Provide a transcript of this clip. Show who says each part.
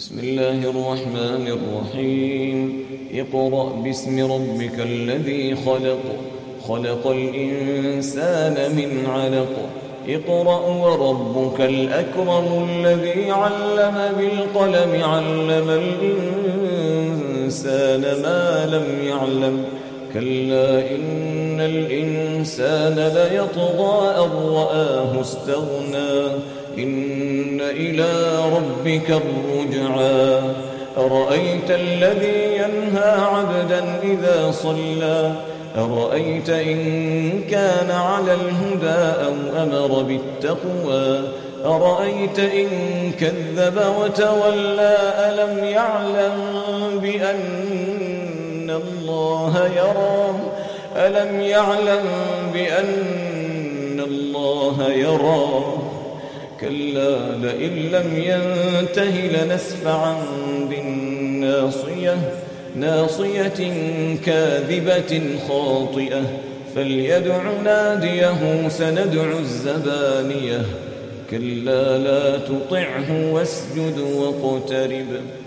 Speaker 1: بسم الله الرحمن الرحيم. اقرأ باسم ربك الذي خلق، خلق الإنسان من علق. اقرأ وربك الأكرم الذي علم بالقلم، علم الإنسان ما لم يعلم. كلا إن الإنسان ليطغى أن رآه استغنى، إن إلى ربك الرجعى. أرأيت الذي ينهى عبدا إذا صلى، أرأيت إن كان على الهدى أو أمر بالتقوى، أرأيت إن كذب وتولى. ألم يعلم بأن الله يرى، ألم يعلم بأن الله يرى. كلا لئن لم ينته لنسفعا بالناصية، ناصية كاذبة خاطئة. فليدع ناديه سندع الزبانية. كلا لا تطعه واسجد واقترب.